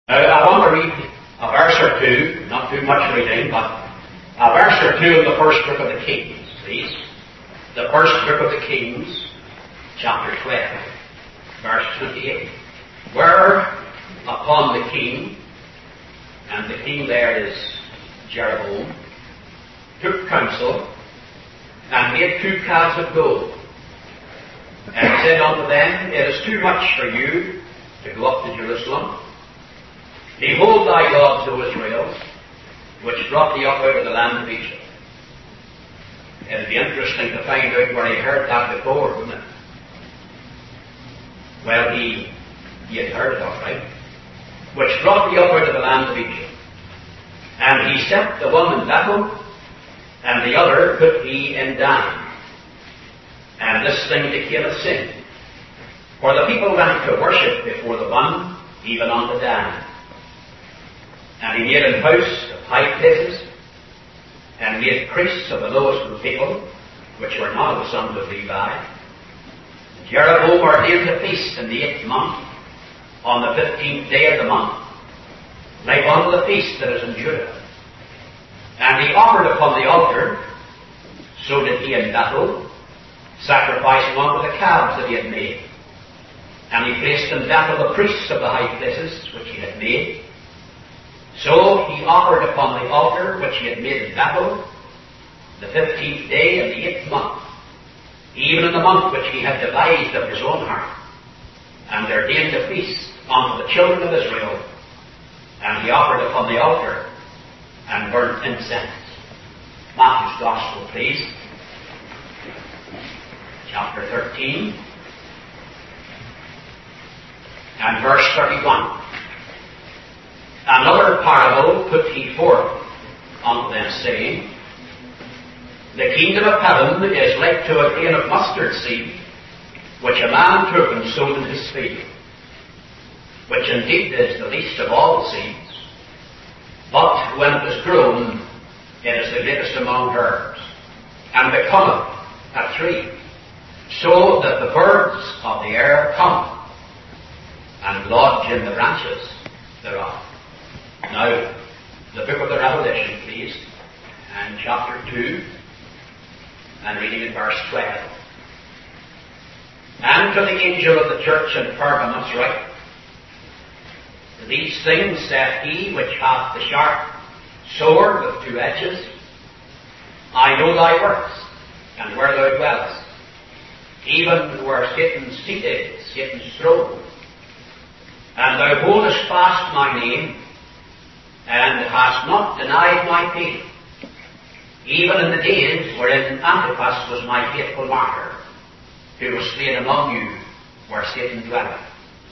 Now, I want to read a verse or two, not too much reading, but a verse or two of the first book of the Kings, please. The first book of the Kings, chapter 12, verse 28. Whereupon the king, and the king there is Jeroboam, took counsel, and made 2 calves of gold, and said unto them, It is too much for you to go up to Jerusalem. Behold thy gods, O Israel, which brought thee up out of the land of Egypt. It'd be interesting to find out where he heard that before, wouldn't it? Well, he had heard it all right. Which brought thee up out of the land of Egypt. And he set the one in Bethel, and the other put he in Dan. And this thing became a sin. For the people went to worship before the one, even unto Dan. And he made an house of high places, and made priests of the lowest of the people, which were not of the sons of Levi. Jeroboam ordained a feast in the 8th month, on the 15th day of the month, like unto the feast that is in Judah. And he offered upon the altar, so did he in Bethel, sacrificing unto the calves that he had made. And he placed in Bethel the priests of the high places which he had made. So he offered upon the altar which he had made in Bethel, the 15th day of the 8th month, even in the month which he had devised of his own heart, and ordained a feast unto the children of Israel. And he offered upon the altar, and burnt incense. Matthew's Gospel, please. Chapter 13, and verse 31. Another parable put he forth unto them, saying, The kingdom of heaven is like to a grain of mustard seed, which a man took and sowed in his field, which indeed is the least of all seeds, but when it is grown, it is the greatest among herbs, and becometh a tree, so that the birds of the air come and lodge in the branches thereof. Now, the book of the Revelation, please, and chapter 2, and reading in verse 12. And to the angel of the church in Pergamos write, These things saith he which hath the sharp sword with 2 edges. I know thy works, and where thou dwellest, even where Satan's seat is, Satan's throne. And thou holdest fast my name, and hast not denied my faith, even in the days wherein Antipas was my faithful martyr, who was slain among you, where Satan dwelleth.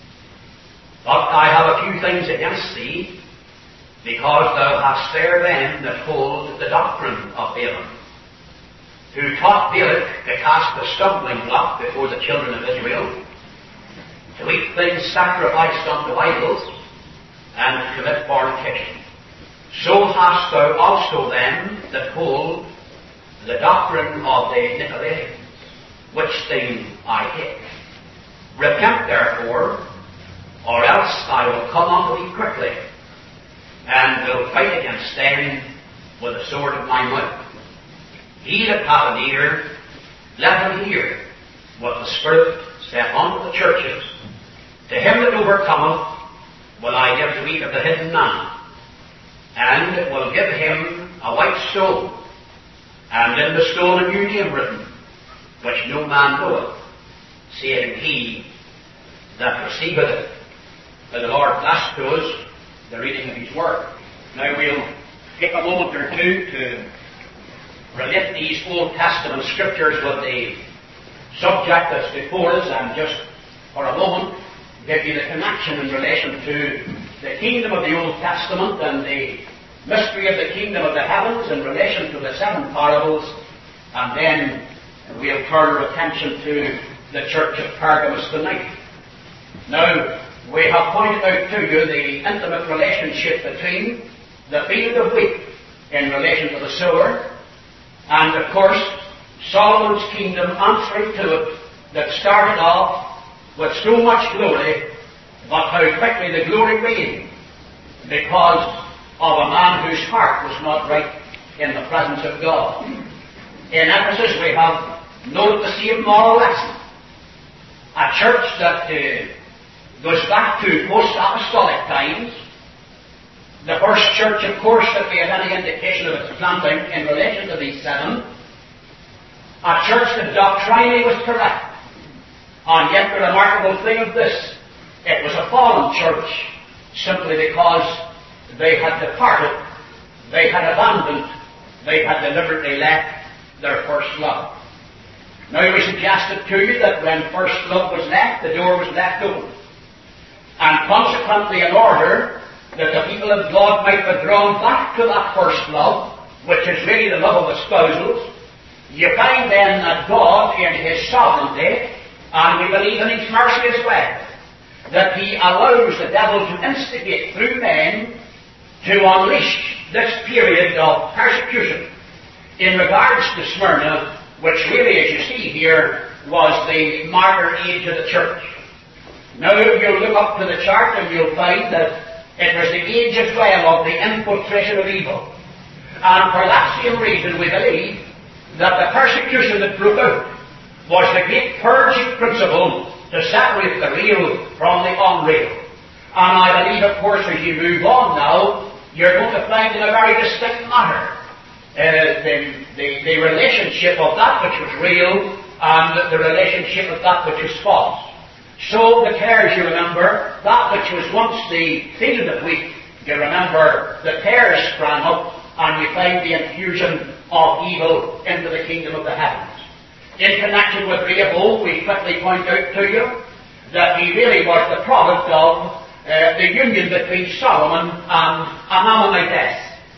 But I have a few things against thee, because thou hast there them that hold the doctrine of Balaam, who taught Balak to cast a stumbling block before the children of Israel, to eat things sacrificed unto idols, and to commit fornication. So hast thou also them that hold the doctrine of the Nicolaitans, which thing I hate. Repent therefore, or else I will come unto thee quickly, and will fight against them with the sword of my mouth. He that hath an ear, let him hear what the Spirit saith unto the churches. To him that overcometh will I give to eat of the hidden manna, and will give him a white stone, and in the stone a new name written, which no man knoweth, save he that receiveth it. May the Lord bless to us the reading of His Word. Now we'll take a moment or two to relate these Old Testament Scriptures with the subject that's before us, and just for a moment give you the connection in relation to the kingdom of the Old Testament and the mystery of the kingdom of the heavens in relation to the 7 parables, and then we'll turn our attention to the church of Pergamos tonight. Now, we have pointed out to you the intimate relationship between the field of wheat in relation to the sower, and of course Solomon's kingdom answering to it, that started off with so much glory, but how quickly the glory waned because of a man whose heart was not right in the presence of God. In Ephesus we have noted the same moral lesson. A church that goes back to post-apostolic times. The first church, of course, that we have any indication of its planting in relation to these seven. A church that doctrinally was correct. And yet the remarkable thing of this, it was a fallen church simply because they had departed, they had abandoned, they had deliberately left their first love. Now we suggested to you that when first love was left, the door was left open. And consequently, in order that the people of God might be drawn back to that first love, which is really the love of espousals, you find then that God, in His sovereignty, and we believe in His mercy as well, that He allows the devil to instigate through men to unleash this period of persecution in regards to Smyrna, which really, as you see here, was the martyr age of the church. Now you'll look up to the chart and you'll find that it was the age as well of the infiltration of evil. And for that same reason we believe that the persecution that broke out was the great purging principle to separate the real from the unreal. And I believe, of course, as you move on now, you're going to find in a very distinct manner the relationship of that which was real and the relationship of that which is false. So the tares, you remember, that which was once the field of wheat, you remember, the tares sprang up, and we find the infusion of evil into the kingdom of the heavens. In connection with Rehoboam, we quickly point out to you that he really was the product of the union between Solomon and an Ammonitess.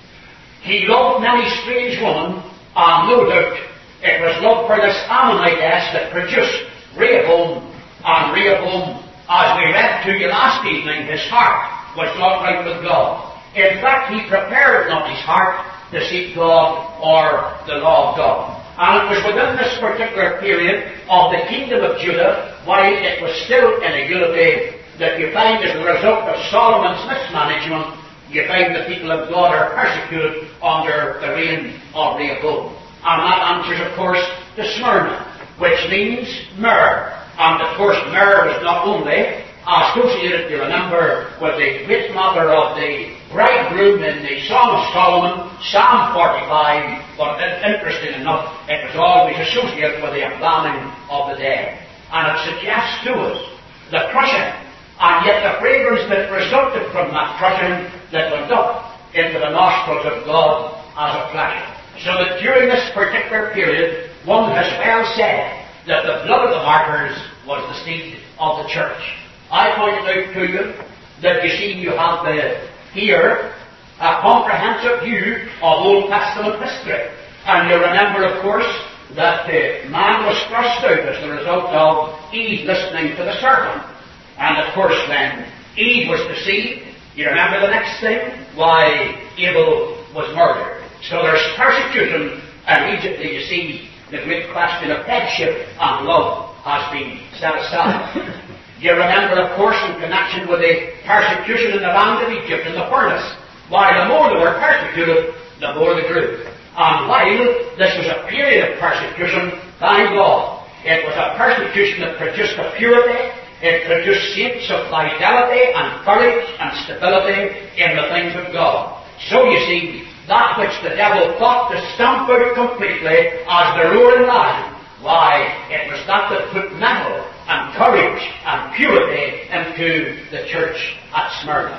He loved many strange women, and no doubt it was love for this Ammonitess that produced Rehoboam. And Rehoboam, as we read to you last evening, his heart was not right with God. In fact, he prepared not his heart to seek God or the law of God. And it was within this particular period of the kingdom of Judah, while it was still in a unity, that you find as a result of Solomon's mismanagement, you find the people of God are persecuted under the reign of Rehoboam. And that answers, of course, to Smyrna, which means myrrh. And of course, myrrh was not only associated, you remember, with the great matter of the bridegroom in the Song of Solomon, Psalm 45, but interesting enough, it was always associated with the embalming of the dead. And it suggests to us the crushing, and yet the fragrance that resulted from that crushing that went up into the nostrils of God as a pleasure. So that during this particular period, one has well said that the blood of the martyrs was the seed of the church. I pointed out to you that you see you have here a comprehensive view of Old Testament history. And you remember, of course, that man was thrust out as the result of Eve listening to the serpent. And of course when Eve was deceived, you remember the next thing? Why, Abel was murdered. So there's persecution, and immediately you see the great question of headship and love has been set aside. You remember, of course, in connection with the persecution in the land of Egypt in the furnace, why the more they were persecuted, the more they grew. And while this was a period of persecution, thank God, it was a persecution that produced a purity, it produced saints of fidelity and courage and stability in the things of God. So you see, that which the devil thought to stamp out completely as the roaring lion, why, it was that that put mettle and courage and purity into the church at Smyrna.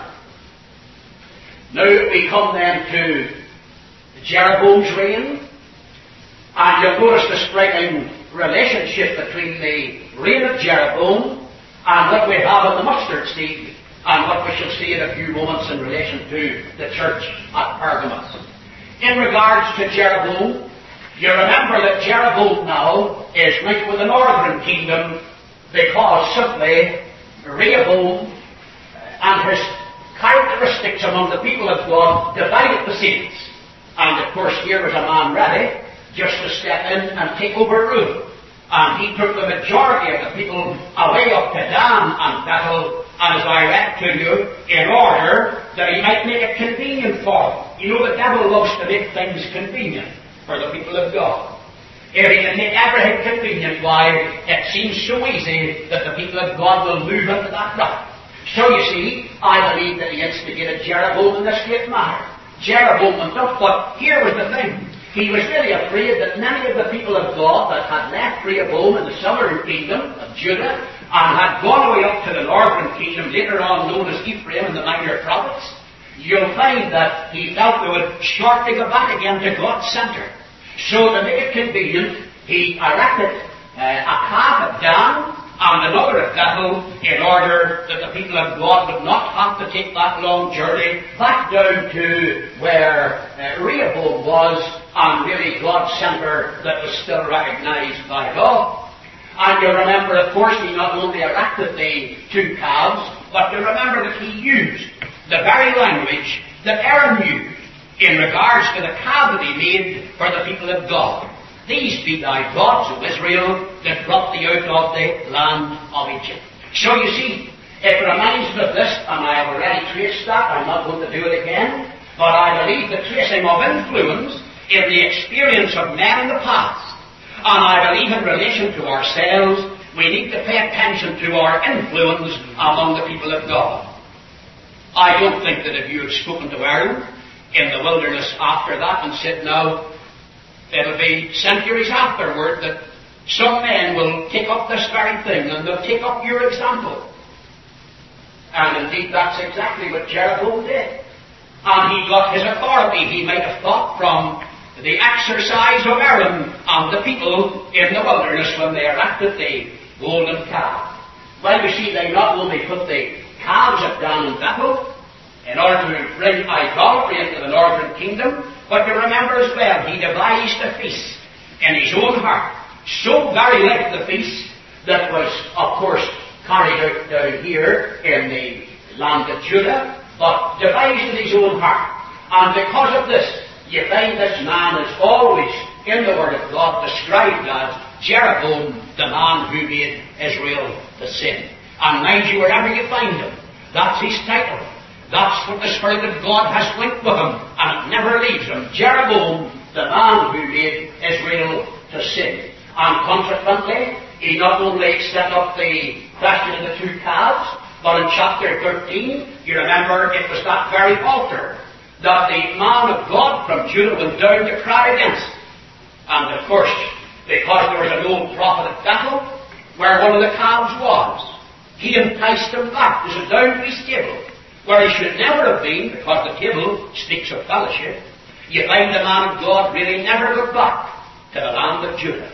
Now we come then to Jeroboam's reign, and you'll notice the striking relationship between the reign of Jeroboam and what we have in the mustard seed, and what we shall see in a few moments in relation to the church at Pergamos. In regards to Jeroboam, you remember that Jeroboam now is linked with the northern kingdom because simply Rehoboam and his characteristics among the people of God divided the saints. And of course here was a man ready just to step in and take over rule. And he took the majority of the people away up to Dan and Bethel, and as I read to you, in order that he might make it convenient for them. You know, the devil loves to make things convenient for the people of God. If he can make everything convenient, why, it seems so easy that the people of God will move into that route. So you see, I believe that he instigated Jeroboam in this great matter. Jeroboam went up, but here was the thing. He was really afraid that many of the people of God that had left Rehoboam in the southern kingdom of Judah and had gone away up to the northern kingdom, later on known as Ephraim and the minor prophets, you'll find that he felt they would shortly go back again to God's centre. So to make it convenient, he erected a calf at Dan and another at Bethel in order that the people of God would not have to take that long journey back down to where Rehoboam was, and really God's centre that was still recognised by God. And you remember, of course, he not only erected the two calves, but you remember that he used the very language that Aaron used in regards to the calf that he made for the people of God. These be thy gods, O Israel, that brought thee out of the land of Egypt. So you see, it reminds me of this, and I have already traced that. I'm not going to do it again. But I believe the tracing of influence in the experience of men in the past. And I believe in relation to ourselves, we need to pay attention to our influence among the people of God. I don't think that if you had spoken to Aaron in the wilderness after that and said, now, it'll be centuries afterward that some men will take up this very thing and they'll take up your example. And indeed that's exactly what Jeroboam did. And he got his authority, he might have thought, from the exercise of Aaron and the people in the wilderness when they erected the golden calf. Well, you see, they not only put the calves at Dan and Bethel in order to bring idolatry into the northern kingdom, but you remember as well, he devised a feast in his own heart, so very like the feast that was, of course, carried out down here in the land of Judah, but devised in his own heart. And because of this, you find this man is always, in the Word of God, described as Jeroboam, the man who made Israel to sin. And mind you, wherever you find him, that's his title. That's what the Spirit of God has linked with him, and it never leaves him. Jeroboam, the man who made Israel to sin. And consequently, he not only set up the question of the two calves, but in chapter 13, you remember it was that very altar that the man of God from Judah went down to cry against. And of course, because there was an old prophet at Bethel, where one of the calves was, he enticed him back to sit down to his table, where he should never have been, because the table speaks of fellowship. You find the man of God really never got back to the land of Judah.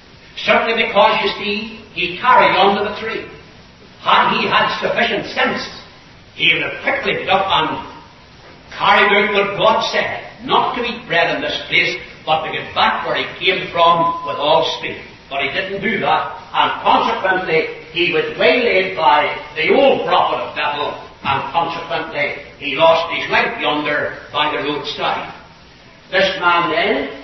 Simply because, you see, he carried on to the tree. Had he had sufficient sense, he would have quickly got up and carried out what God said, not to eat bread in this place, but to get back where he came from with all speed. But he didn't do that, and consequently he was waylaid by the old prophet of Bethel, and consequently he lost his life yonder by the roadside. This man then,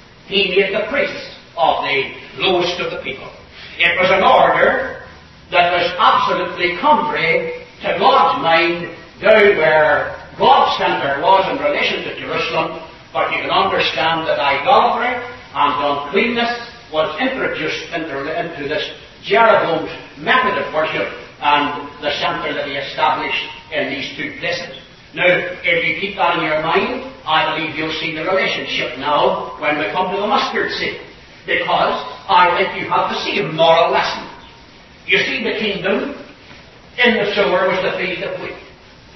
he made the priests of the lowest of the people. It was an order that was absolutely contrary to God's mind down where God's centre was in relation to Jerusalem, but you can understand that idolatry and uncleanness was introduced into this Jeroboam's method of worship and the centre that he established in these two places. Now, if you keep that in your mind, I believe you'll see the relationship now when we come to the mustard seed, because I think you have to see a moral lesson. You see, the kingdom in the sower was the field of wheat.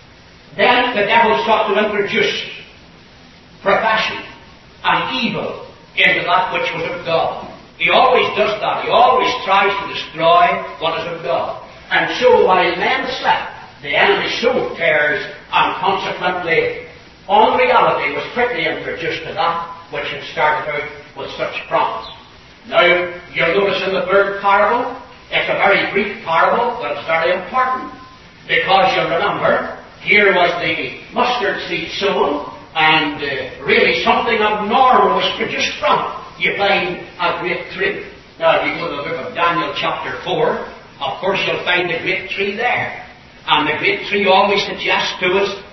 Then the devil sought to introduce profession and evil into that which was of God. He always does that. He always tries to destroy what is of God. And so while men slept, the enemy sowed tares, and consequently unreality was quickly introduced to that which had started out with such promise. Now, you'll notice in the third parable, it's a very brief parable, but it's very important. Because you'll remember, here was the mustard seed sown, and really something abnormal was produced from it. You find a great tree. Now, if you go to the book of Daniel chapter 4, of course you'll find the great tree there. And the great tree always suggests to us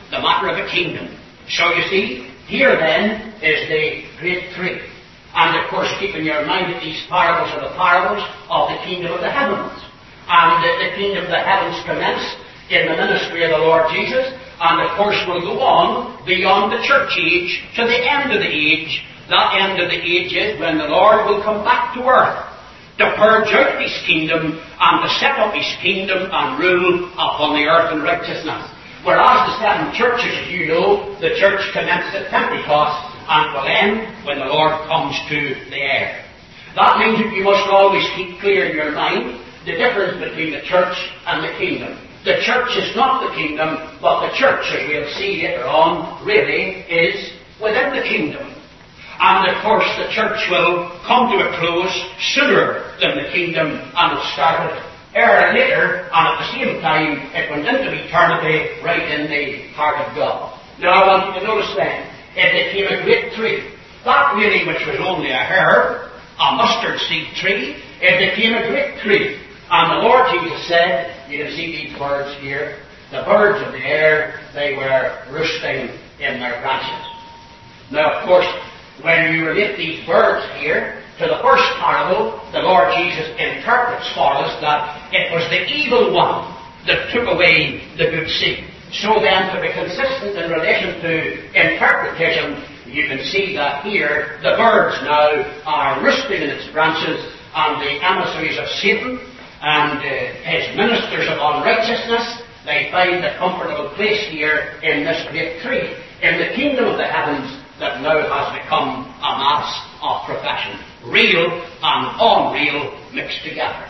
the matter of a kingdom. So you see, here then is the great three. And of course, keep in your mind that these parables are the parables of the kingdom of the heavens. And the kingdom of the heavens commenced in the ministry of the Lord Jesus, and of course will go on beyond the church age to the end of the age. That end of the age is when the Lord will come back to earth to purge out His kingdom and to set up His kingdom and rule upon the earth in righteousness. Whereas the seven churches, as you know, the church commenced at Pentecost and will end when the Lord comes to the air. That means that you must always keep clear in your mind the difference between the church and the kingdom. The church is not the kingdom, but the church, as we'll see later on, really is within the kingdom. And of course the church will come to a close sooner than the kingdom, and it started earlier, later, and at the same time it went into eternity right in the heart of God. Now I want you to notice then, it became a great tree. That really which was only a herb, a mustard seed tree, it became a great tree. And the Lord Jesus said, you can see these birds here, the birds of the air, they were roosting in their branches. Now, of course, when you relate these birds here to the first parable, the Lord Jesus interprets for us that it was the evil one that took away the good seed. So then, to be consistent in relation to interpretation, you can see that here the birds now are roosting in its branches, and the emissaries of Satan and his ministers of unrighteousness, they find a comfortable place here in this great tree, in the kingdom of the heavens that now has become a mass of profession, real and unreal mixed together.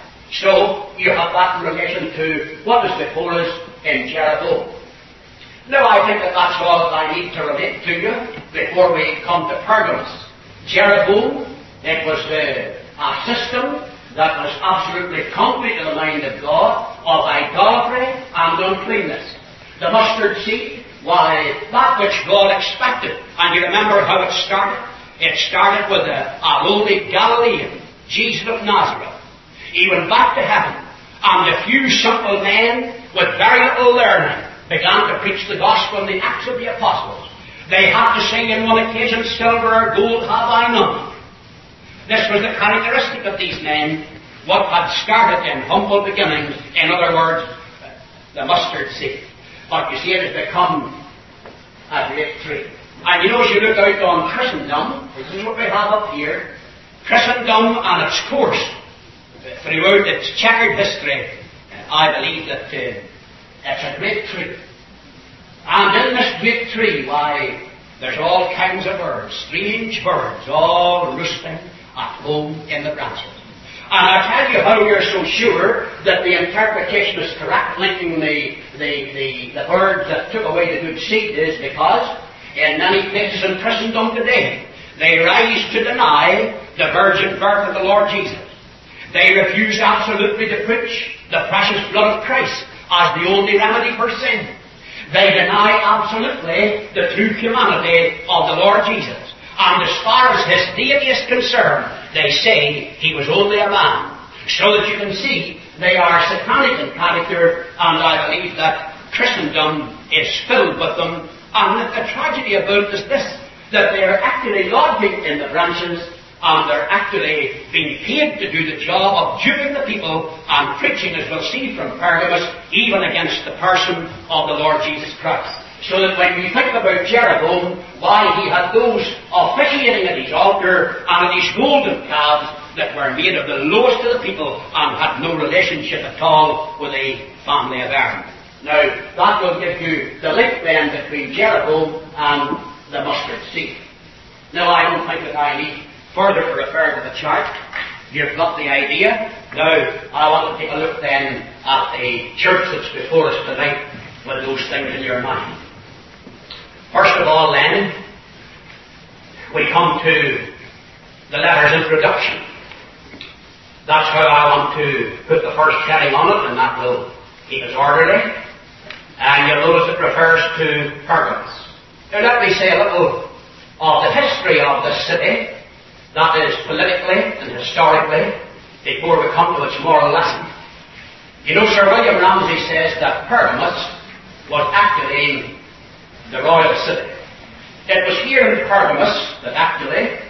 So you have that in relation to what is before us in Jeroboam. Now I think that that's all that I need to relate to you before we come to Pergamos. Jeroboam, it was a system that was absolutely contrary to the mind of God, of idolatry and uncleanness. The mustard seed, why, that which God expected. And you remember how it started? It started with a lowly Galilean, Jesus of Nazareth. He went back to heaven, and a few simple men with very little learning began to preach the gospel in the Acts of the Apostles. They had to sing in one occasion, silver or gold have I none. This was the characteristic of these men, what had started in humble beginnings, in other words, the mustard seed. But you see, it has become a great tree. And you know, as you look out on Christendom, this is what we have up here, Christendom and its course, throughout its checkered history, I believe that it's a great tree. And in this great tree, why, there's all kinds of birds, strange birds, all roosting at home in the branches. And I tell you how you're so sure that the interpretation is correct, linking the birds that took away the good seed, is because in many places in Christendom today, they rise to deny the virgin birth of the Lord Jesus. They refuse absolutely to preach the precious blood of Christ as the only remedy for sin. They deny absolutely the true humanity of the Lord Jesus. And as far as his deity is concerned, they say he was only a man. So that you can see they are satanic in character, and I believe that Christendom is filled with them. And the tragedy about it is this, that they are actually lodging in the branches, and they're actually being paid to do the job of duping the people and preaching, as we'll see from Pergamos, even against the person of the Lord Jesus Christ. So that when we think about Jeroboam, why he had those officiating at his altar and at his golden calves that were made of the lowest of the people and had no relationship at all with the family of Aaron. Now, that will give you the link then between Jeroboam and the mustard seed. Now, I don't think that I need further to refer to the chart. You've got the idea. Now, I want to take a look then at the church that's before us tonight with those things in your mind. First of all, then, we come to the letter's introduction. That's how I want to put the first heading on it, and that will keep us orderly. And you'll notice it refers to Pergamos. Now, let me say a little of the history of the city, that is politically and historically, before we come to its moral lesson. You know, Sir William Ramsay says that Pergamos was actually the royal city. It was here in Pergamus that actually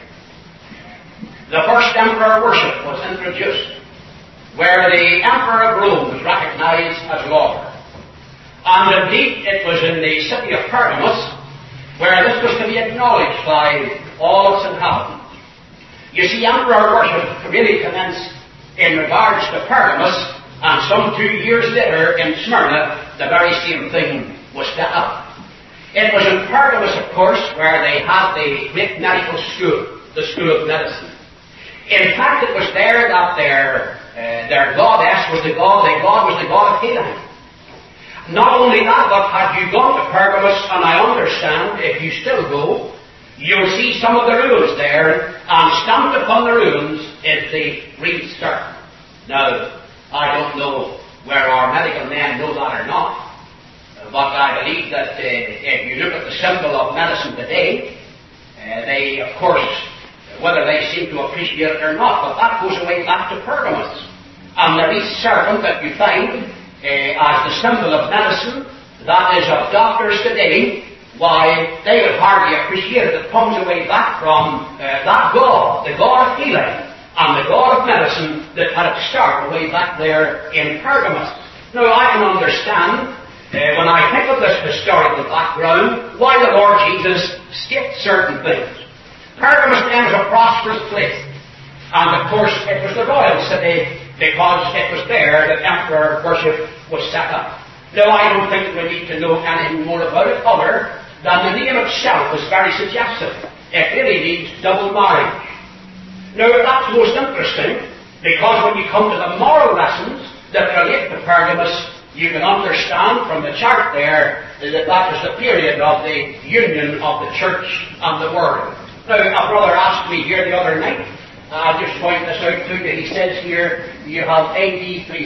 the first emperor worship was introduced, where the emperor of Rome was recognized as Lord. And indeed, it was in the city of Pergamus where this was to be acknowledged by all its inhabitants. You see, emperor worship really commenced in regards to Pergamus, and some 2 years later in Smyrna, the very same thing was set up. It was in Pergamus, of course, where they had the great medical school, the school of medicine. In fact, it was there that their goddess was the god of healing. Not only that, but had you gone to Pergamus, and I understand if you still go, you'll see some of the ruins there, and stamped upon the ruins is the Reed Stern. Now, I don't know where our medical men know that or not, but I believe that if you look at the symbol of medicine today, they, of course, whether they seem to appreciate it or not, but that goes away back to Pergamus. And the Reed serpent that you find as the symbol of medicine, that is of doctors today, why, they would hardly appreciate it. It comes away back from that God, the God of healing, and the God of medicine that had its start way back there in Pergamus. Now, I can understand, when I think of this historical background, why the Lord Jesus skipped certain things. Pergamus then was a prosperous place, and of course it was the royal city, because it was there that emperor worship was set up. Now, I don't think we need to know anything more about it other than the name itself is very suggestive. It really means double marriage. Now, that's most interesting, because when you come to the moral lessons that relate to Pergamus, you can understand from the chart there that that was the period of the union of the church and the world. Now, a brother asked me here the other night, I'll just point this out to you. He says here, you have AD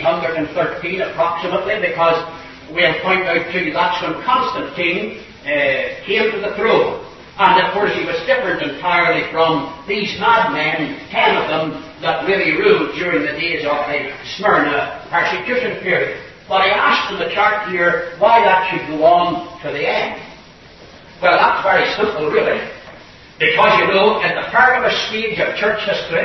313 approximately, because we'll point out to you that's when Constantine came to the throne. And of course he was different entirely from these madmen, 10 of them, that really ruled during the days of the Smyrna persecution period. But I asked in the chart here why that should go on to the end. Well, that's very simple, really. Because, you know, in the Pergamus stage of church history,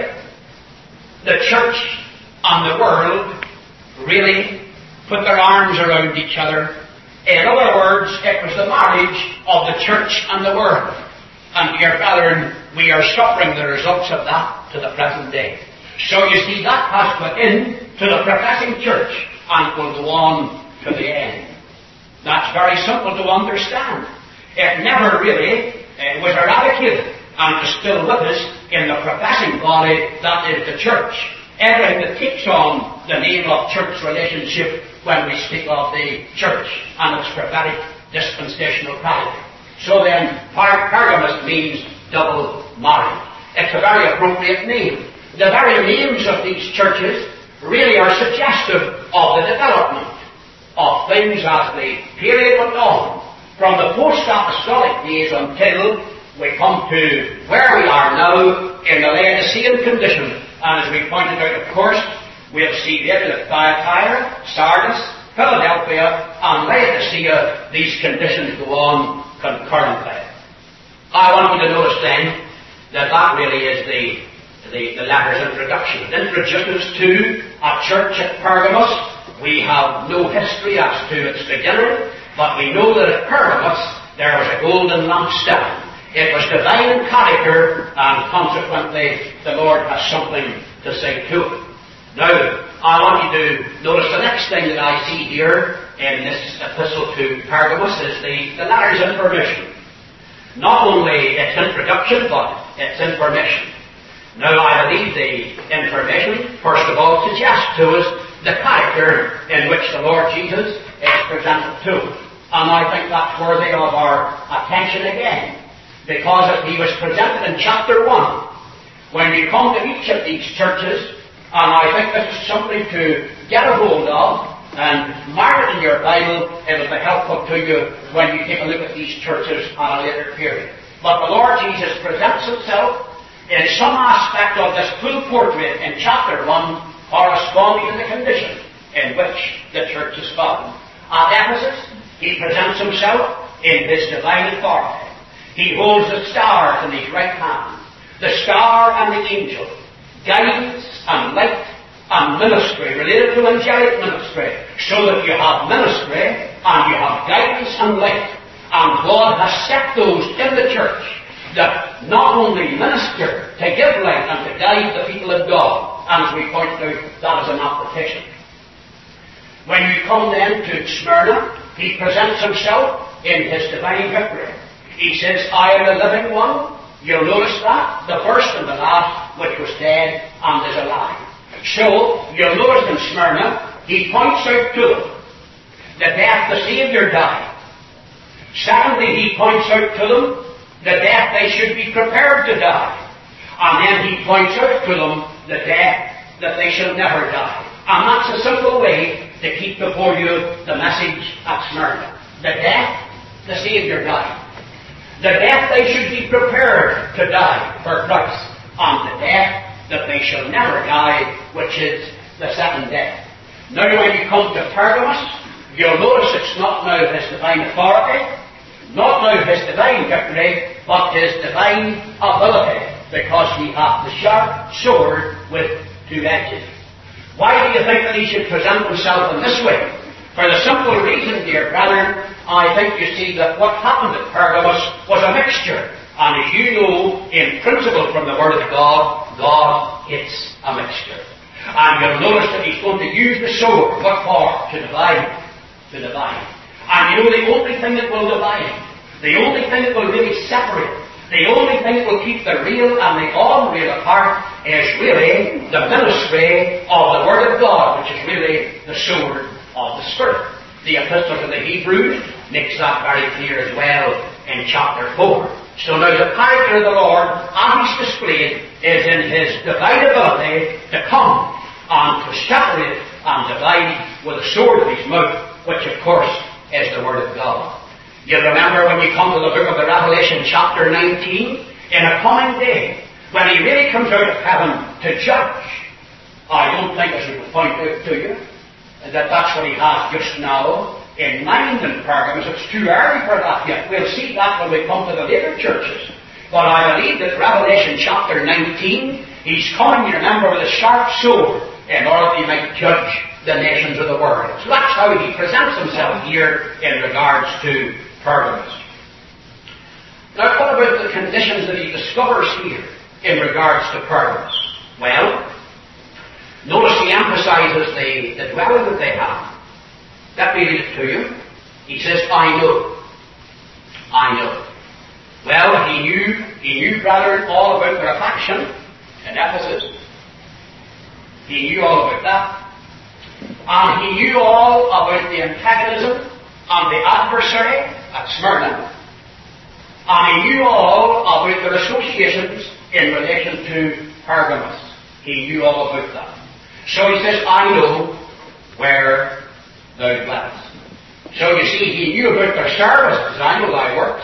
the church and the world really put their arms around each other. In other words, it was the marriage of the church and the world. And, dear brethren, we are suffering the results of that to the present day. So, you see, that has put in to the professing church and will go on to the end. That's very simple to understand. It never really was eradicated and is still with us in the professing body that is the church. Everything that takes on the name of church relationship when we speak of the church and its prophetic dispensational quality. So then, Pergamus means double marriage. It's a very appropriate name. The very names of these churches really are suggestive of the development of things as the period went on. From the post-apostolic days until we come to where we are now in the Laodicean condition. And as we pointed out, of course, we'll see later that Thyatira, Sardis, Philadelphia, and Laodicea, these conditions go on concurrently. I want you to notice then that that really is the letter's introduction. It introduces to a church at Pergamus. We have no history as to its beginning, but we know that at Pergamus there was a golden lampstand. It was divine in character, and consequently the Lord has something to say to it. Now, I want you to notice the next thing that I see here in this epistle to Pergamus is the letter's information. Not only its introduction, but its information. Now, I believe the information, first of all, suggests to us the character in which the Lord Jesus is presented to us. And I think that's worthy of our attention again. Because if he was presented in chapter 1, when you come to each of these churches, and I think this is something to get a hold of and mark it in your Bible, it will be helpful to you when you take a look at these churches on a later period. But the Lord Jesus presents himself in some aspect of this full portrait in chapter 1, corresponding to the condition in which the church is found. At Ephesus, he presents himself in His divine authority. He holds the stars in His right hand. The star and the angel, guidance and light and ministry related to angelic ministry, so that you have ministry and you have guidance and light. And God has set those in the church that not only minister to give light and to guide the people of God, and as we point out, that is an application. When you come then to Smyrna, he presents himself in his divine victory. He says, I am the living one. You'll notice that, the first and the last, which was dead and is alive. So, you'll notice in Smyrna, he points out to them the death the Saviour died. Secondly, he points out to them the death they should be prepared to die. And then he points out to them the death that they shall never die. And that's a simple way to keep before you the message at Smyrna. The death the Saviour died. The death they should be prepared to die for Christ. And the death that they shall never die, which is the second death. Now when you come to Pergamos, you'll notice it's not now his divine authority, not now his divine victory, but his divine ability, because he hath the sharp sword with two edges. Why do you think that he should present himself in this way? For the simple reason, dear brethren, I think you see that what happened at Pergamos was a mixture. And as you know, in principle from the Word of God, God hates a mixture. And you'll notice that he's going to use the sword. What for? To divide. To divide. And you know the only thing that will divide, the only thing that will really separate, the only thing that will keep the real and the unreal apart is really the ministry of the Word of God, which is really the sword of the Spirit. The Epistle to the Hebrews makes that very clear as well in chapter 4. So now the character of the Lord, as he's displayed, is in his divine ability to come and to separate and divide with the sword of his mouth, which of course is the Word of God. You remember when you come to the book of the Revelation chapter 19, in a coming day, when he really comes out of heaven to judge. I don't think I should point out to you that that's what he has just now in mind in Pergamos. It's too early for that yet. We'll see that when we come to the later churches. But I believe that Revelation chapter 19, he's coming, you remember, with a sharp sword in order that he might judge the nations of the world. So that's how he presents himself here in regards to Pergamos. Now, what about the conditions that he discovers here in regards to Pergamos? Well, notice he emphasizes the dwelling that they have. Let me read it to you. He says, I know. I know. Well, he knew, brethren, all about their affection in Ephesus. He knew all about that. And he knew all about the antagonism and the adversary at Smyrna. And he knew all about their associations in relation to Pergamos. He knew all about that. So he says, I know where thou dwellest. So you see, he knew about their services. I know thy works.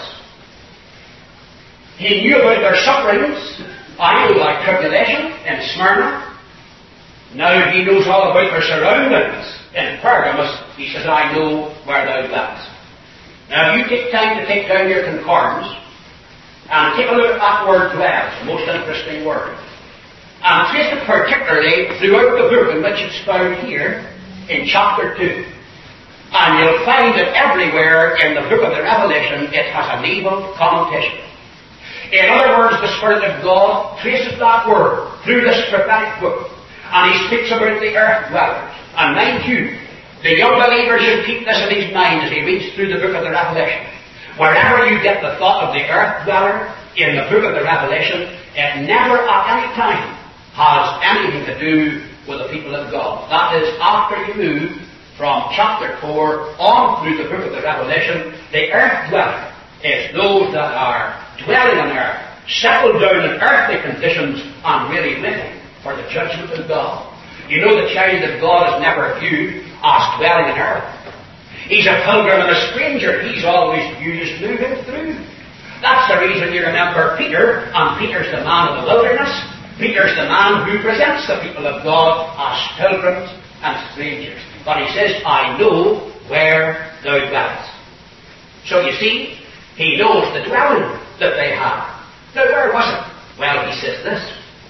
He knew about their sufferings. I know thy tribulation in Smyrna. Now he knows all about their surroundings in Pergamos. He says, I know where thou dwellest. Now you take time to take down your concordance and take a look at that word dwell. It's the most interesting word. And trace it particularly throughout the book in which it's found here in chapter 2. And you'll find that everywhere in the book of the Revelation it has an evil connotation. In other words, the Spirit of God traces that word through this prophetic book. And he speaks about the earth dwellers. And mind you, the young believer should keep this in his mind as he reads through the book of the Revelation. Wherever you get the thought of the earth dweller in the book of the Revelation, it never at any time has anything to do with the people of God. That is, after you move from chapter 4 on through the book of the Revelation, the earth dweller is those that are dwelling on earth, settled down in earthly conditions, and really waiting for the judgment of God. You know, the child of God is never viewed as dwelling on earth. He's a pilgrim and a stranger. He's always viewed as moving through. That's the reason you remember Peter, and Peter's the man of the wilderness. Peter's the man who presents the people of God as pilgrims and strangers. But he says, I know where thou dwellest. So you see, he knows the dwelling that they have. Now where was it? Well, he says this.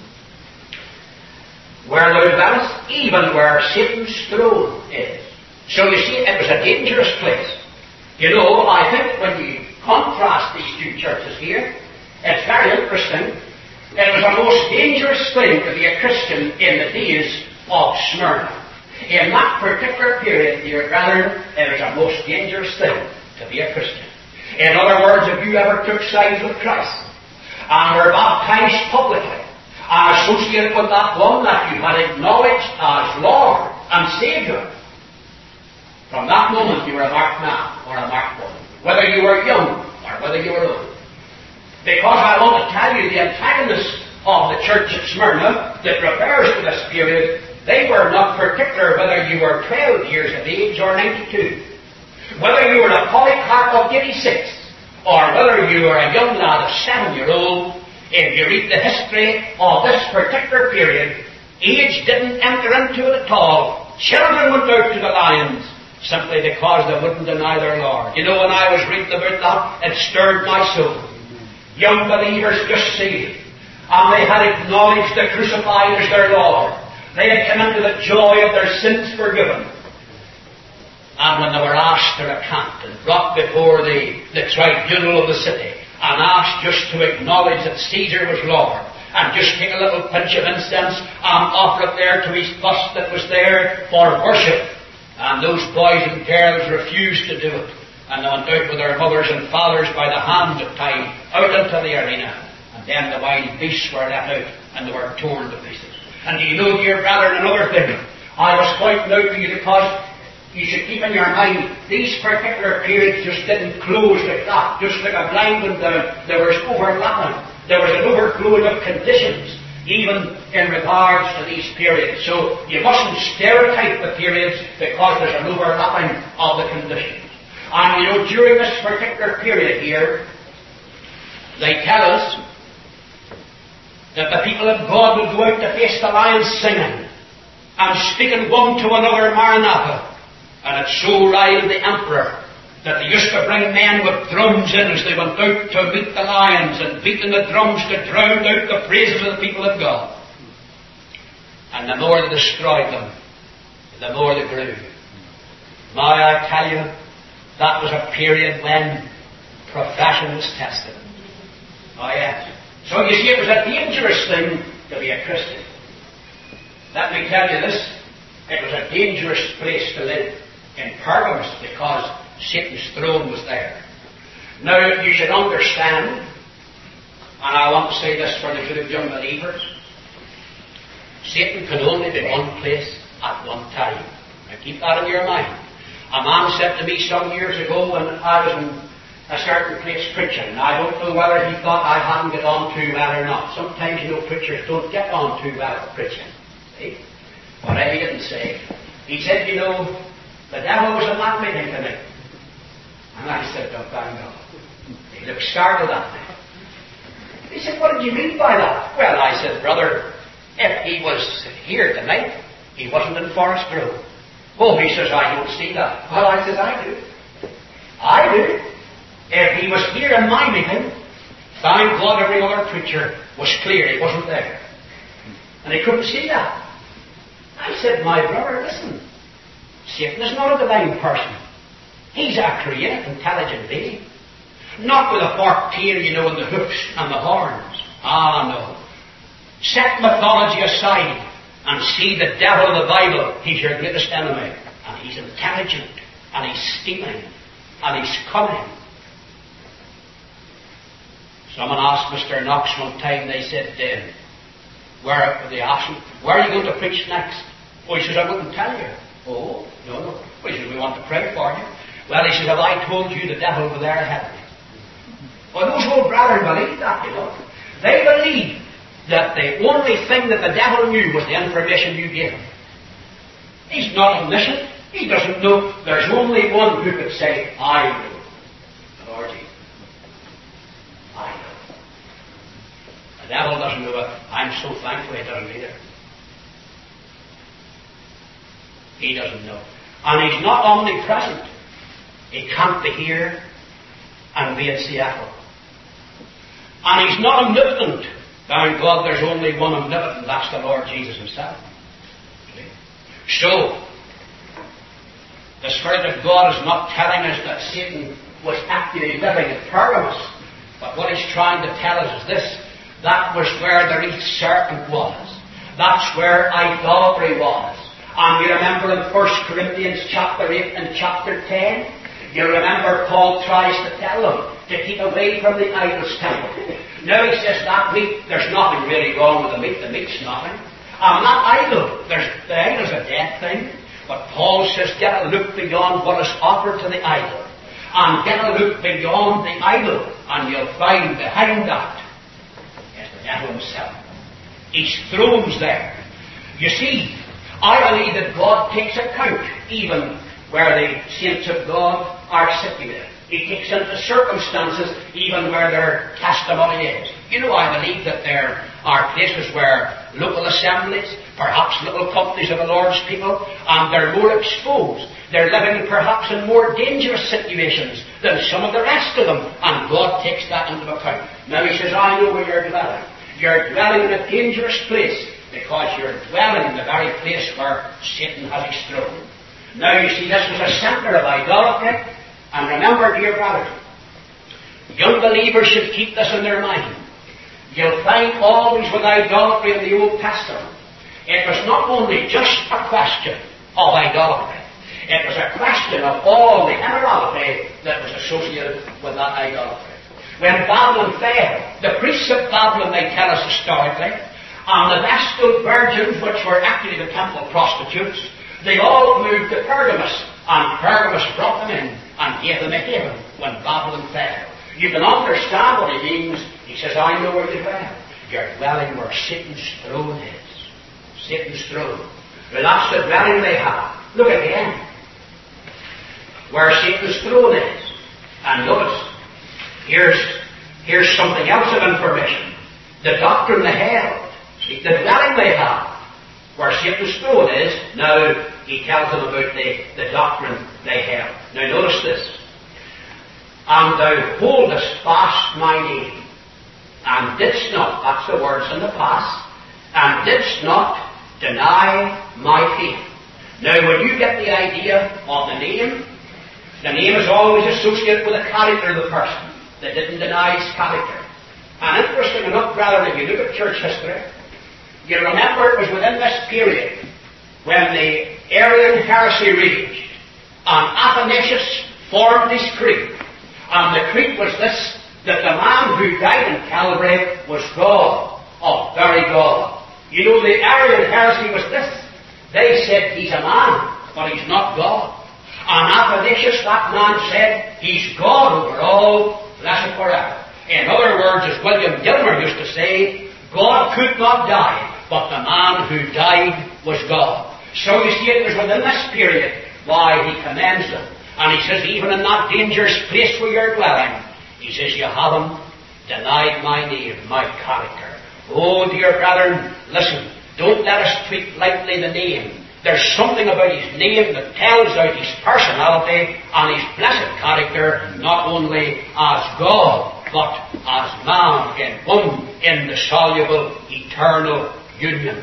Where thou dwellest, even where Satan's throne is. So you see, it was a dangerous place. You know, I think when you contrast these two churches here, it's very interesting. It was a most dangerous thing to be a Christian in the days of Smyrna. In that particular period, dear brethren, it was a most dangerous thing to be a Christian. In other words, if you ever took sides with Christ and were baptized publicly and associated with that one that you had acknowledged as Lord and Saviour, from that moment you were a marked man or a marked woman, whether you were young or whether you were old. Because I want to tell you, the antagonists of the church at Smyrna that refers to this period, they were not particular whether you were 12 years of age or 92. Whether you were a Polycarp of 86, or whether you were a young lad of 7-year-old, if you read the history of this particular period, age didn't enter into it at all. Children went out to the lions simply because they wouldn't deny their Lord. You know, when I was reading about that, it stirred my soul. Young believers just saved, and they had acknowledged the crucified as their Lord. They had come into the joy of their sins forgiven. And when they were asked to recant and brought before the tribunal of the city, and asked just to acknowledge that Caesar was Lord, and just take a little pinch of incense and offer it there to his bust that was there for worship, and those boys and girls refused to do it. And they went out with their mothers and fathers by the hand at time, out into the arena. And then the wild beasts were let out, and they were torn to pieces. And do you know, dear brethren, another thing? I was pointing out to you because you should keep in your mind, these particular periods just didn't close like that, just like a blind one down. There was overlapping. There was an overflowing of conditions, even in regards to these periods. So you mustn't stereotype the periods because there's an overlapping of the conditions. And you know, during this particular period here, they tell us that the people of God would go out to face the lions singing and speaking one to another, Maranatha. And it so riled the emperor that they used to bring men with drums in as they went out to meet the lions and beating the drums to drown out the praises of the people of God. And the more they destroyed them, the more they grew. Now I tell you, that was a period when profession was tested. Oh yes. So you see, it was a dangerous thing to be a Christian. Let me tell you this, it was a dangerous place to live in Pergamos because Satan's throne was there. Now you should understand, and I want to say this for the good of young believers, Satan can only be one place at one time. Now keep that in your mind. A man said to me some years ago when I was in a certain place preaching, and I don't know whether he thought I hadn't got on too well or not. Sometimes, you know, preachers don't get on too well at preaching. See? But he didn't say. He said, you know, the devil was in that meeting tonight. And I said, oh, thank God. He looked startled at me. He said, what did you mean by that? Well, I said, brother, if he was here tonight, he wasn't in Forest Grove. Oh, he says, I don't see that. Well, I says, I do. I do. If he was here in my meeting, thank God every other preacher was clear he wasn't there. And he couldn't see that. I said, my brother, listen, Satan is not a divine person. He's a creative, intelligent being. Not with a forked tail, you know, and the hoofs and the horns. Ah, no. Set mythology aside and see the devil of the Bible. He's your greatest enemy. And he's intelligent. And he's scheming. And he's cunning. Someone asked Mr. Knox one time, they said, they asked him, where are you going to preach next? Oh, he says, I wouldn't tell you. Oh, no. Well, he says, we want to pray for you. Well, he says, have I told you the devil over there ahead of me? Well, those old brethren believe that, you know. They believe that the only thing that the devil knew was the information you gave him. He's not omniscient. He doesn't know. There's only one who could say, I know. The Lord Jesus. I know. The devil doesn't know it. I'm so thankful he doesn't either. He doesn't know. And he's not omnipresent. He can't be here and be in Seattle. And he's not omnipotent. Thank God there's only one omnipotent, that's the Lord Jesus himself. So, the Spirit of God is not telling us that Satan was actually living at Pergamos. But what he's trying to tell us is this: that was where the wreath serpent was. That's where idolatry was. And you remember in 1 Corinthians chapter 8 and chapter 10, you remember Paul tries to tell them to keep away from the idol's temple. Now he says that meat, there's nothing really wrong with the meat. The meat's nothing. Not idol. The idol's a dead thing. But Paul says, get a look beyond what is offered to the idol. And get a look beyond the idol, and you'll find behind that is the devil himself. His throne's there. You see, I believe that God takes account even where the saints of God are situated. He takes into circumstances even where their testimony is. You know, I believe that there are places where local assemblies, perhaps little companies of the Lord's people, and they're more exposed. They're living perhaps in more dangerous situations than some of the rest of them, and God takes that into account. Now he says, I know where you're dwelling. You're dwelling in a dangerous place because you're dwelling in the very place where Satan has his throne. Now you see, this was a centre of idolatry. And remember, dear brothers, young believers should keep this in their mind. You'll find always with idolatry in the Old Testament, it was not only just a question of idolatry, it was a question of all the immorality that was associated with that idolatry. When Babylon fell, the priests of Babylon, they tell us historically, and the Vestal virgins, which were actually the temple prostitutes, they all moved to Pergamos, and Pergamos brought them in and gave them a haven when Babylon fell. You can understand what he means. He says, I know where you dwell. You're dwelling where Satan's throne is. Satan's throne. Well, that's the dwelling they have. Look again. Where Satan's throne is. And notice, here's something else of information. The doctrine they held. See, the dwelling they have. Where Satan's throne is. Now, he tells them about the doctrine they held. Now, notice this. And thou holdest fast my name, and didst not, that's the words in the past, and didst not deny my faith. Now, when you get the idea of the name is always associated with the character of the person that didn't deny his character. And interesting enough, brethren, if you look at church history, you remember it was within this period when the Arian heresy raged, and Athanasius formed his creed. And the creed was this, that the man who died in Calvary was God, of very God. You know, the Arian heresy was this. They said he's a man, but he's not God. And Athanasius, that man, said he's God over all, blessed forever. In other words, as William Gilmer used to say, God could not die, but the man who died was God. So you see, it was within this period why he commends them. And he says, even in that dangerous place where you're dwelling, he says, you haven't denied my name, my character. Oh, dear brethren, listen, don't let us treat lightly the name. There's something about his name that tells out his personality and his blessed character, not only as God, but as man in one indissoluble, eternal union.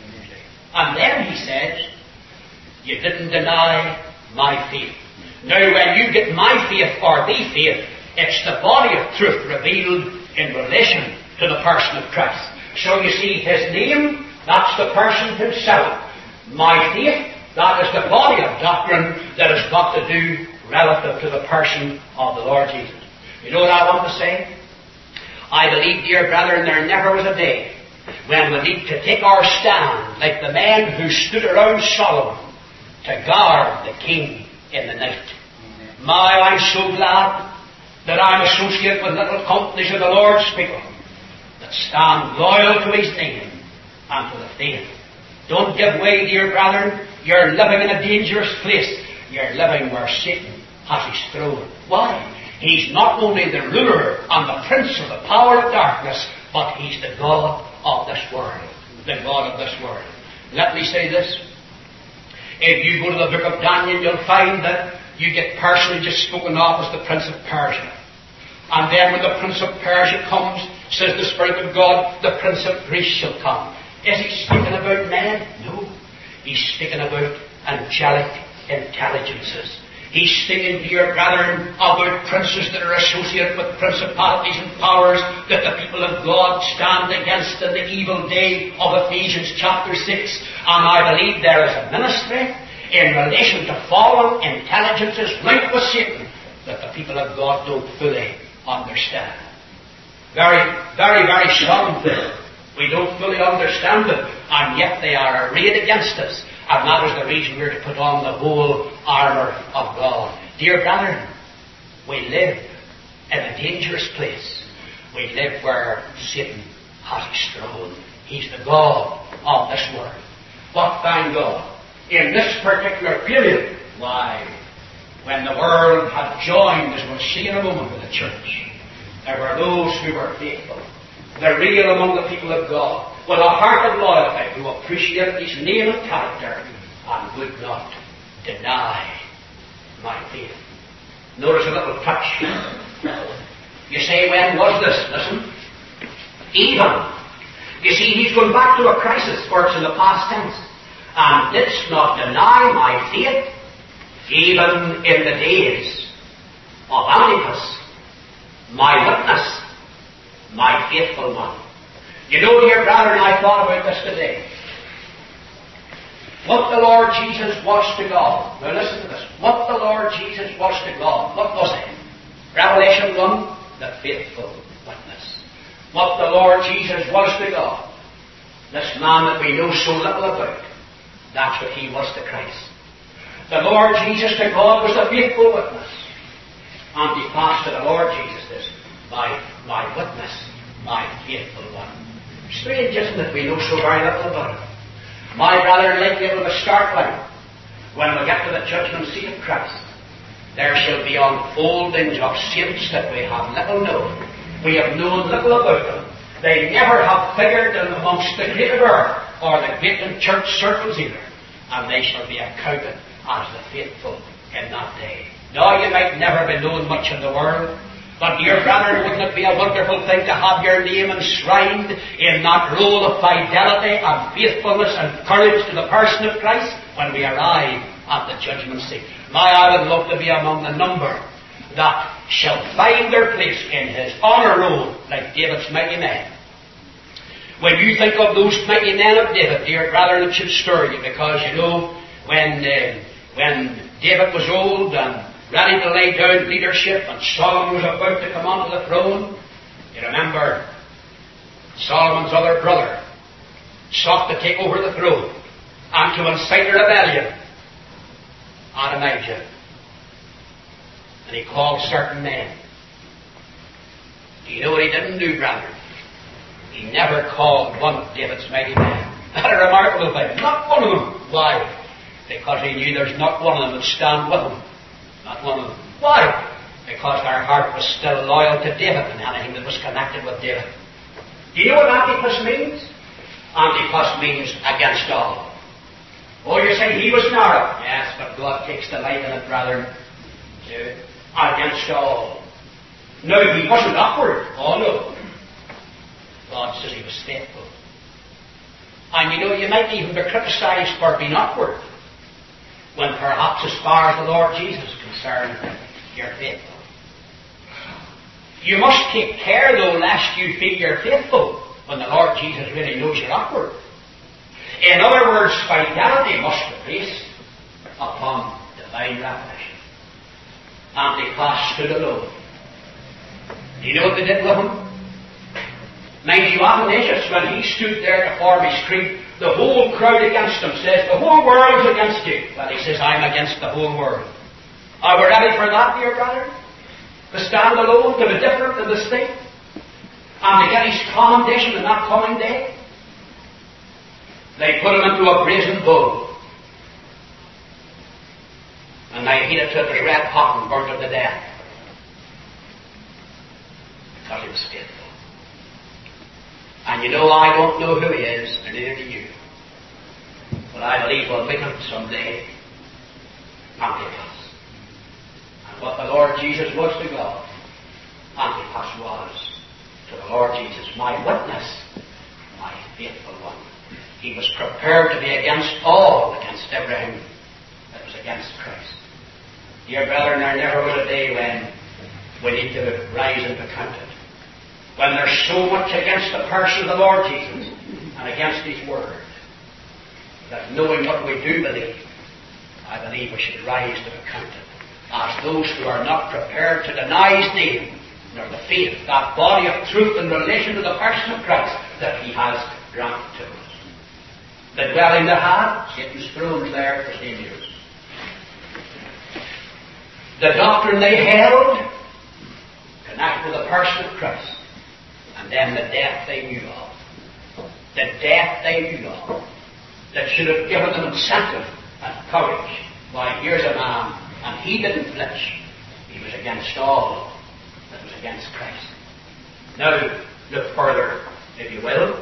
And then he says, you didn't deny my faith. Now, when you get my faith or the faith, it's the body of truth revealed in relation to the person of Christ. So you see, his name, that's the person himself. My faith, that is the body of doctrine that has got to do relative to the person of the Lord Jesus. You know what I want to say? I believe, dear brethren, there never was a day when we need to take our stand like the men who stood around Solomon to guard the king in the night. My, I'm so glad that I'm associated with little companies of the Lord's people that stand loyal to his name and to the faith. Don't give way, dear brethren. You're living in a dangerous place. You're living where Satan has his throne. Why? He's not only the ruler and the prince of the power of darkness, but he's the God of this world. The God of this world. Let me say this. If you go to the book of Daniel, you'll find that you get personages spoken of as the Prince of Persia. And then when the Prince of Persia comes, says the Spirit of God, the Prince of Greece shall come. Is he speaking about men? No. He's speaking about angelic intelligences. He's speaking, dear brethren, about princes that are associated with principalities and powers that the people of God stand against in the evil day of Ephesians chapter 6. And I believe there is a ministry in relation to fallen intelligences linked with Satan that the people of God don't fully understand. Very, very, very strong thing. We don't fully understand them, and yet they are arrayed against us. And that is the reason we're to put on the whole armour of God. Dear brethren, we live in a dangerous place. We live where Satan has his throne. He's the God of this world. But thank God, in this particular period, why, when the world had joined, as we'll see in a moment, with the church, there were those who were faithful. The real among the people of God, with a heart of loyalty, who appreciated his name and character and would not deny my faith. Notice a little touch. You say, when was this? Listen. Even. You see, he's going back to a crisis, for it's in the past tense. And didst not deny my faith, even in the days of Antipas, my witness, my faithful one. You know, dear brethren, I thought about this today. What the Lord Jesus was to God. Now listen to this. What the Lord Jesus was to God. What was he? Revelation 1, the faithful witness. What the Lord Jesus was to God. This man that we know so little about. That's what he was to Christ. The Lord Jesus to God was the faithful witness. And he passed to the Lord Jesus this. My witness, my faithful one. Strange, isn't it? We know so very little about it. My brother, like able to start line, when we get to the judgment seat of Christ, there shall be unfoldings of saints that we have little known. We have known little about them. They never have figured in amongst the great of earth or the great in church circles either. And they shall be accounted as the faithful in that day. Now, you might never be known much in the world, but dear brother, wouldn't it be a wonderful thing to have your name enshrined in that roll of fidelity and faithfulness and courage to the person of Christ when we arrive at the judgment seat? I would love to be among the number that shall find their place in his honour roll like David's mighty men. When you think of those mighty men of David, dear brother, it should stir you, because you know when David was old and ready to lay down leadership, and Solomon was about to come onto the throne, you remember Solomon's other brother sought to take over the throne and to incite a rebellion, Adonijah. And he called certain men. Do you know what he didn't do, brother? He never called one of David's mighty men. That's a remarkable thing. Not one of them. Why? Because he knew there's not one of them that stand with him. Not one of them. Why? Because their heart was still loyal to David and anything that was connected with David. Do you know what Antipas means? Antipas means against all. Oh, you're saying he was narrow. Yes, but God takes delight in it, brethren. Against all. No, he wasn't awkward. Oh, no. God says he was faithful. And you know, you might even be criticised for being awkward, when perhaps as far as the Lord Jesus is concerned, you're faithful. You must take care, though, lest you feel you're faithful when the Lord Jesus really knows you're awkward. In other words, fidelity must be based upon divine revelation. Antipas stood alone. Do you know what they did with him? Mind you, Athanasius, when he stood there to form his creed, the whole crowd against him says, the whole world is against you. Well, he says, I'm against the whole world. Are we ready for that, dear brother? To stand alone, to be different and distinct, and to get his commendation in that coming day? They put him into a brazen bull, and they heated it to the red hot and burnt him to death. Because he was faithful. And you know, I don't know who he is, and neither do you. But I believe we'll meet him someday. Antipas. And what the Lord Jesus was to God, Antipas. Epaphras was to the Lord Jesus, my witness, my faithful one. He was prepared to be against everything that was against Christ. Dear brethren, there never was a day when we need to rise and be counted. When there's so much against the person of the Lord Jesus and against His Word, that knowing what we do believe, I believe we should rise to be counted as those who are not prepared to deny His name, nor the faith, that body of truth in relation to the person of Christ that He has granted to us. The dwelling they had, Satan's throne's there for dangerous. The doctrine they held, connected with the person of Christ. And then the death they knew of. The death they knew of. That should have given them incentive and courage. Why, here's a man, and he didn't flinch. He was against all that was against Christ. Now, look further, if you will.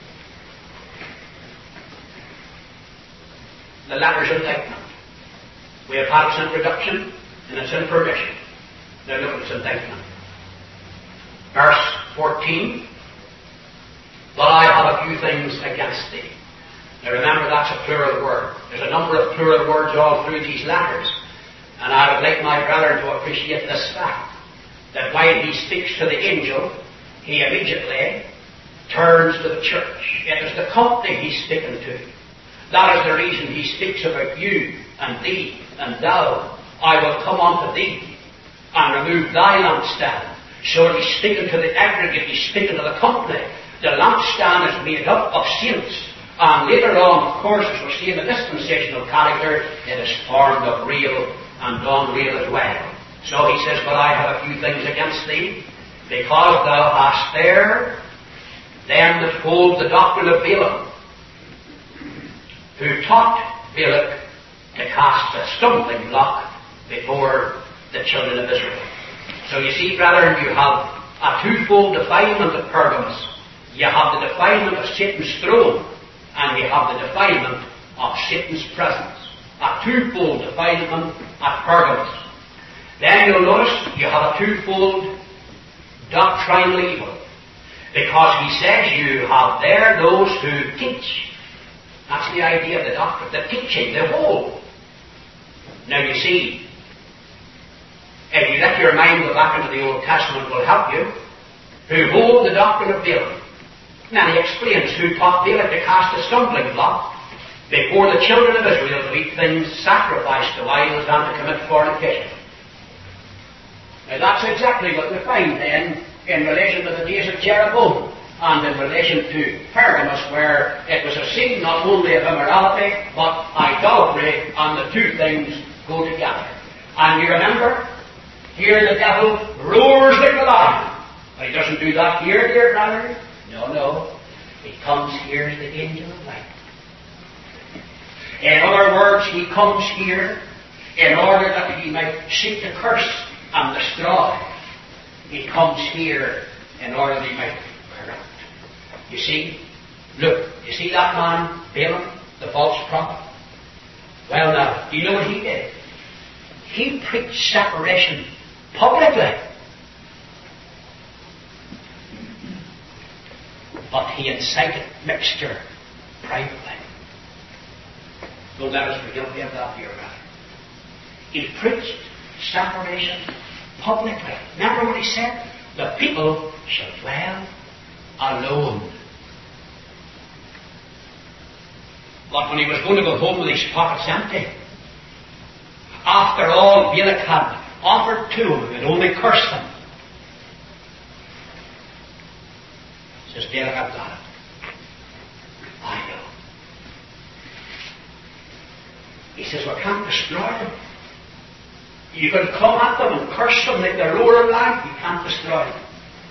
The letter's indictment. We have had its introduction and its information. Now look at its indictment. Verse 14. But I have a few things against thee. Now remember, that's a plural word. There's a number of plural words all through these letters. And I would like my brother to appreciate this fact, that while he speaks to the angel, he immediately turns to the church. It is the company he's speaking to. That is the reason he speaks about you and thee and thou. I will come unto thee and remove thy lampstand. So he's speaking to the aggregate, he's speaking to the company. The lampstand is made up of saints. And later on, of course, as we're seeing the dispensational character, it is formed of real and unreal as well. So he says, but I have a few things against thee, because thou hast there them that hold the doctrine of Balaam, who taught Balak to cast a stumbling block before the children of Israel. So you see, brethren, you have a twofold defilement of Pergamos. You have the defilement of Satan's throne, and you have the defilement of Satan's presence. A twofold defilement at Pergamos. Then you'll notice you have a twofold doctrinal evil. Because he says you have there those who teach. That's the idea of the doctrine, the teaching, the whole. Now you see, if you let your mind go back into the Old Testament, will help you, who hold the doctrine of Balaam. Now he explains who taught Balak to cast a stumbling block before the children of Israel to eat things sacrificed to idols and to commit fornication. Now that's exactly what we find then in relation to the days of Jeroboam and in relation to Pergamos, where it was a scene not only of immorality but idolatry, and the two things go together. And you remember, here the devil roars like a lion. But he doesn't do that here, dear brother. No. He comes here as the angel of light. In other words, he comes here in order that he might seek to curse and destroy. He comes here in order that he might correct. You see? Look, you see that man, Balaam, the false prophet? Well now, do you know what he did? He preached separation publicly. But he incited mixture privately. Don't let us be guilty of that, dear brother. He preached separation publicly. Remember what he said? The people shall dwell alone. But when he was going to go home with his pockets empty, after all Balak had offered to him and only cursed them, says Balak, I've got it. I know. He says, we can't destroy them. You can come at them and curse them like the roaring lion. You can't destroy them.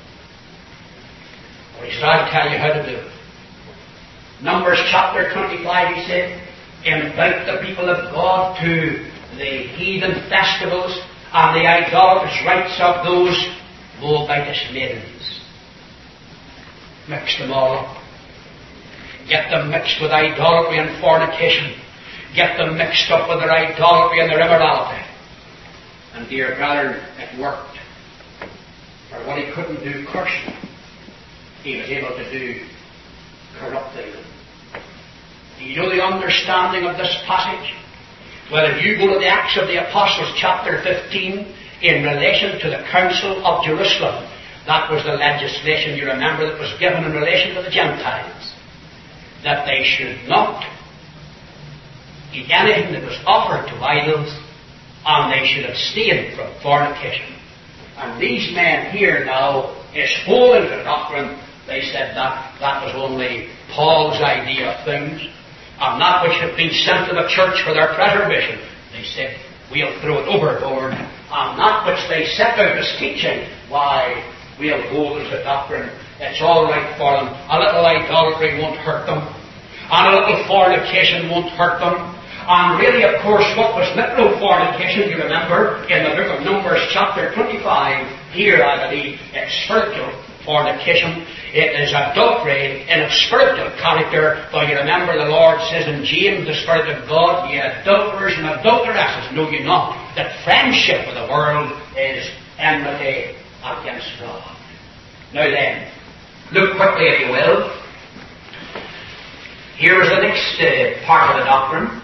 But he said, I'll tell you how to do it. Numbers chapter 25, he said, invite the people of God to the heathen festivals and the idolatrous rites of those Moabitess maidens. Mix them all up. Get them mixed with idolatry and fornication. Get them mixed up with their idolatry and their immorality. And dear brother, it worked. For what he couldn't do cursing, he was able to do corrupting them. Do you know the understanding of this passage? Well, if you go to the Acts of the Apostles, chapter 15, in relation to the Council of Jerusalem, that was the legislation, you remember, that was given in relation to the Gentiles, that they should not eat anything that was offered to idols, and they should abstain from fornication. And these men here now is holding the doctrine. They said that was only Paul's idea of things, and that which had been sent to the church for their preservation. They said, we'll throw it overboard, and that which they set out as teaching, why, we'll hold as a doctrine. It's all right for them. A little idolatry won't hurt them, and a little fornication won't hurt them. And really, of course, what was literal fornication, you remember, in the book of Numbers, chapter 25, here, I believe, it's spiritual fornication. It is adultery in its spiritual character, for you remember the Lord says in James, the Spirit of God, ye adulterers and adulteresses, know ye not that friendship with the world is enmity against God. Now then, look quickly, if you will. Here is the next part of the doctrine.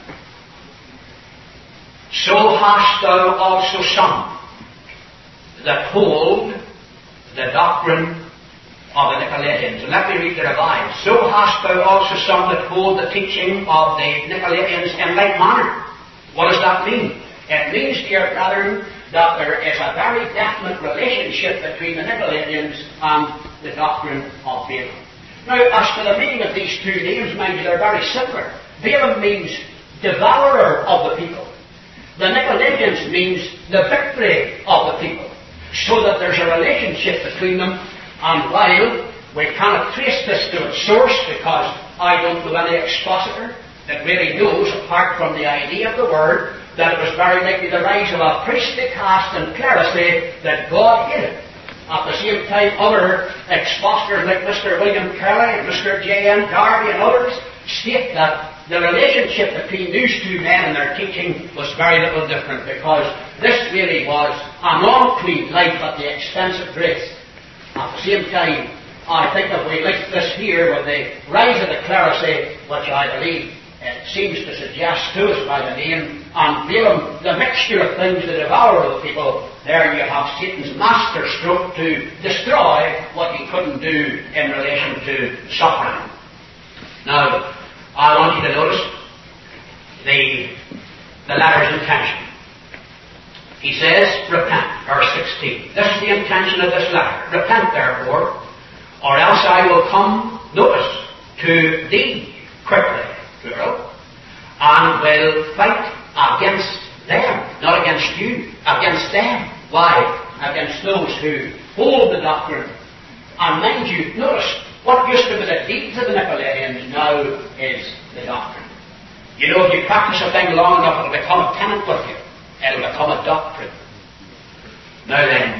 So hast thou also some that hold the doctrine of the Nicolaitans. And let me read the Revised. So hast thou also some that hold the teaching of the Nicolaitans in like manner. What does that mean? It means, dear brethren, that there is a very definite relationship between the Nicolaitans and the doctrine of Balaam. Now, as to the meaning of these two names, mind you, they're very similar. Balaam means devourer of the people. The Nicolaitans means the victory of the people. So that there's a relationship between them. And while we cannot trace this to its source, because I don't know any expositor that really knows, apart from the idea of the Word, that it was very likely the rise of a priestly caste and clerisy that God hated. At the same time, other expositors like Mr. William Kelly and Mr. J.N. Darby and others state that the relationship between these two men and their teaching was very little different, because this really was an unclean life at the expense of grace. At the same time, I think if we link this here with the rise of the clerisy, which I believe it seems to suggest to us by the name, and Balaam, the mixture of things that devour the people, there you have Satan's master stroke to destroy what he couldn't do in relation to suffering. Now, I want you to notice the letter's intention. He says, repent, verse 16. This is the intention of this letter. Repent, therefore, or else I will come, notice, to thee quickly, plural, and will fight against them, not against you, against them. Why? Against those who hold the doctrine. And mind you, notice, what used to be the deeds of the Nicolaitans now is the doctrine. You know, if you practice a thing long enough, it'll become a tenet with you. It'll become a doctrine. Now then,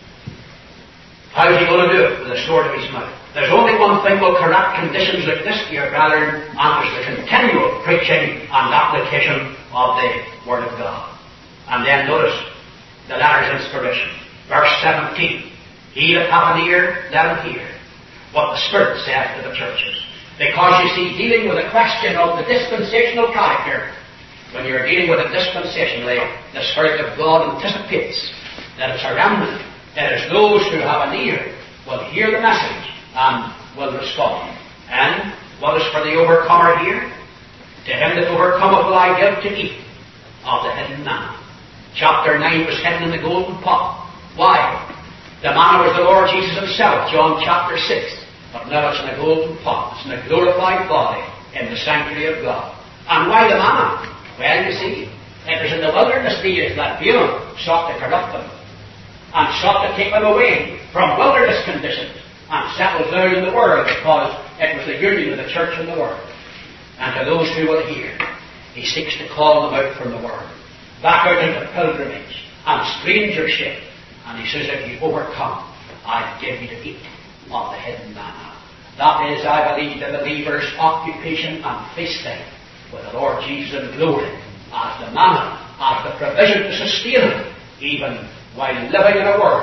how is he going to do it? With the sword of his mouth. There's only one thing will correct conditions like this, dear brethren, and it's the continual preaching and application of the Word of God. And then notice the letter's inspiration. Verse 17. He that hath an ear, let him hear what the Spirit saith to the churches. Because you see, dealing with the question of the dispensational character, when you're dealing with it dispensationally, the Spirit of God anticipates that it's a remnant. It is those who have an ear will hear the message and will respond. And what is for the overcomer here? To him that overcometh will I give to eat of the hidden manna. Chapter 9 was hidden in the golden pot. Why? The manna was the Lord Jesus himself, John chapter 6. But now it's in a golden pot. It's in a glorified body in the sanctuary of God. And why the manna? Well, you see, it was in the wilderness days that Balaam sought to corrupt them and sought to take them away from wilderness conditions and settle down in the world, because it was the union of the church and the world. And to those who will hear, he seeks to call them out from the world, back out into pilgrimage and strangership. And he says, if you overcome, I give you to eat of the hidden manna. That is, I believe, the believer's occupation and feasting with the Lord Jesus in glory as the manna, as the provision to sustain him, even while living in a world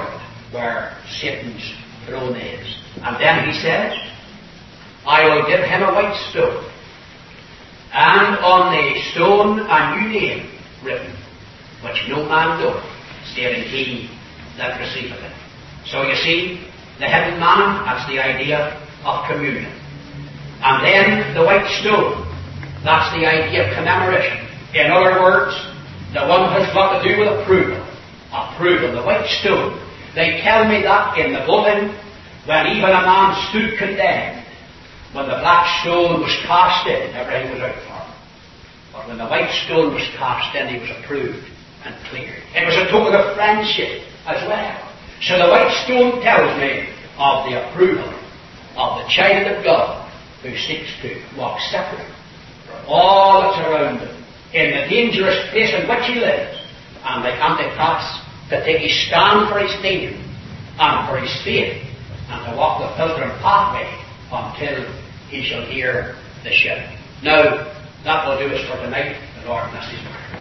where Satan's throne is. And then he says, I will give him a white stone, and on the stone a new name written, which no man knoweth, saving he that receiveth it. So you see, the hidden manna, that's the idea of communion. And then the white stone, that's the idea of commemoration. In other words, the one has got to do with approval. Approval, the white stone. They tell me that in the building, when even a man stood condemned, when the black stone was cast in, everything was out for him. But when the white stone was cast in, he was approved and cleared. It was a token of friendship as well. So the white stone tells me of the approval of the child of God who seeks to walk separate from all that's around him in the dangerous place in which he lives, and like Antichrist, to take his stand for his name and for his faith, and to walk the pilgrim pathway until he shall hear the shout. Now, that will do us for tonight. The Lord bless his word.